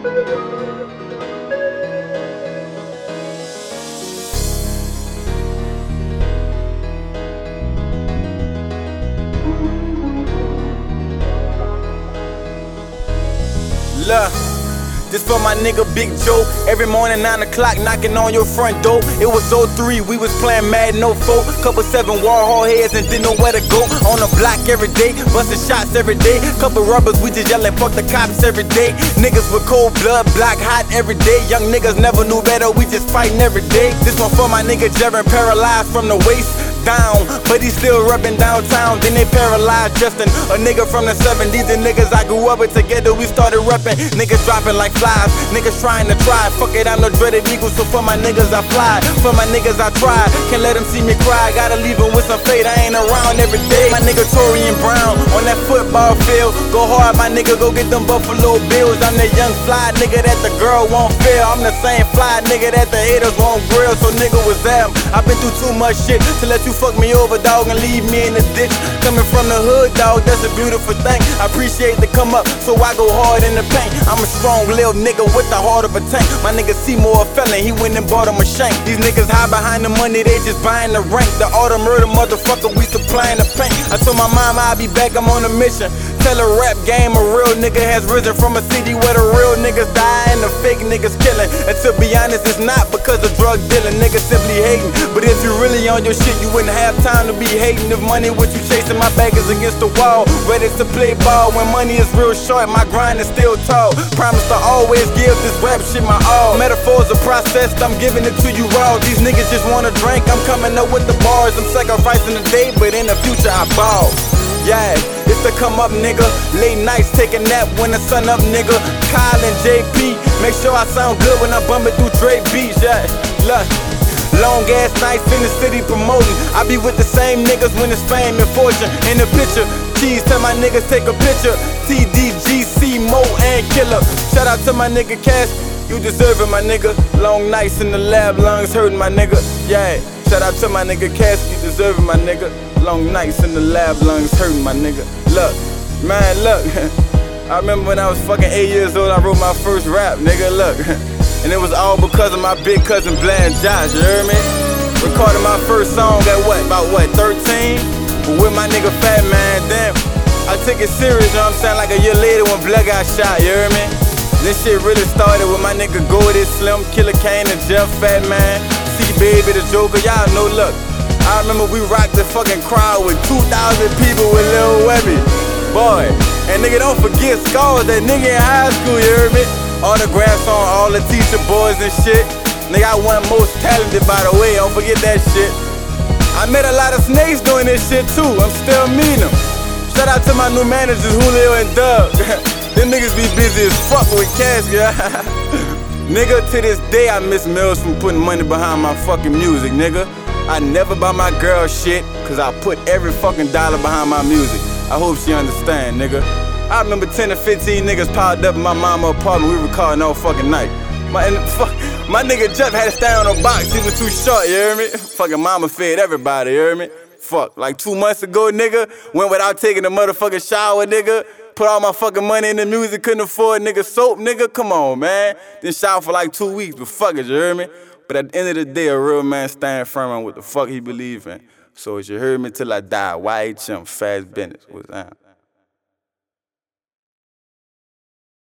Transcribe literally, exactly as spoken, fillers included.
Look, this for my nigga Big Joe. Every morning nine o'clock knocking on your front door. It was oh three, we was playing Madden oh four. Couple seven Warhol heads and didn't know where to go. On the block every day, busting shots every day. Couple rubbers, we just yelling fuck the cops every day. Niggas with cold blood, block hot every day. Young niggas never knew better, we just fighting every day. This one for my nigga Jaren, paralyzed from the waist down, but he still rubbing downtown. Then they paralyzed Justin, a nigga from the seventies. The niggas I grew up with together, we started reppin'. Niggas dropping like flies, niggas trying to try. Fuck it, I'm no dreaded eagle, so for my niggas I fly. For my niggas I try, can't let them see me cry. Gotta leave them with some fate, I ain't around every day. My nigga Torian Brown on that football field. Go hard, my nigga, go get them Buffalo Bills. I'm that young fly nigga that the girl won't feel. I'm the same fly nigga that the haters won't grill. So nigga was them. I've been through too much shit to let you fuck me over, dog, and leave me in the ditch. Coming from the hood, dog, that's a beautiful thing. I appreciate the come up, so I go hard in the paint. I'm a strong little nigga with the heart of a tank. My nigga Seymour a felon, he went and bought him a shank. These niggas hide behind the money, they just buying the rank. The auto murder motherfucker, we supplying the paint. I told my mama I'll be back, I'm on a mission. Tell a rap game, a real nigga has risen from a city where the real niggas die and the fake niggas killing. And to be honest, it's not because of drug dealing, niggas simply hating. But if you really on your shit, you wouldn't have time to be hating. If money what you chasing, my back is against the wall, ready to play ball. When money is real short, my grind is still tall. Promise to always give this rap shit my all. Metaphors are processed, I'm giving it to you raw. These niggas just wanna drink, I'm coming up with the bars. I'm sacrificing the day, but in the future I ball. Yeah, it's the come up nigga. Late nights take a nap when the sun up nigga. Kyle and J P, make sure I sound good when I'm bumping through Dre beats. Yeah, look, long ass nights in the city promoting. I be with the same niggas when it's fame and fortune. In the picture, cheese, tell my niggas take a picture. T D G C, Mo and Killer. Shout out to my nigga Cash, you deserve it my nigga. Long nights in the lab, lungs hurting my nigga. Yeah, shout out to my nigga Cash, you deserve it my nigga. Long nights in the lab, lungs hurting my nigga. Look, man, look. I remember when I was fucking eight years old, I wrote my first rap, nigga, look. And it was all because of my big cousin Bland Josh, you heard me? Recorded my first song at what, about what, thirteen? With my nigga Fat Man, damn. I took it serious, you know what I'm saying? Like a year later when Blood got shot, you heard me? This shit really started with my nigga Goldie, Slim, Killer Kane, and Jeff, Fat Man, C-Baby, the Joker, y'all know, look. I remember we rocked the fucking crowd with two thousand people with Lil Webby. Boy, and nigga don't forget Scars, that nigga in high school, you heard me? Autographs on all the teacher boys and shit. Nigga, I won most talented by the way, don't forget that shit. I met a lot of snakes doing this shit too, I'm still meeting them. Shout out to my new managers, Julio and Doug. Them niggas be busy as fuck with cash, yeah. Nigga, to this day I miss Mills from putting money behind my fucking music, nigga. I never buy my girl shit, cause I put every fucking dollar behind my music. I hope she understand, nigga. I remember ten to fifteen niggas piled up in my mama apartment, we recording all fucking night. My, and fuck, my nigga Jeff had to stand on a box, he was too short, you hear me? Fucking mama fed everybody, you hear me? Fuck, like two months ago, nigga, went without taking a motherfucking shower, nigga. Put all my fucking money in the music, couldn't afford nigga soap, nigga, come on, man. Didn't shower for like two weeks, but fuck it, you hear me? But at the end of the day, a real man stand firm on what the fuck he believe in. So as you heard me till I die, Y H M, Fast Business, what's that?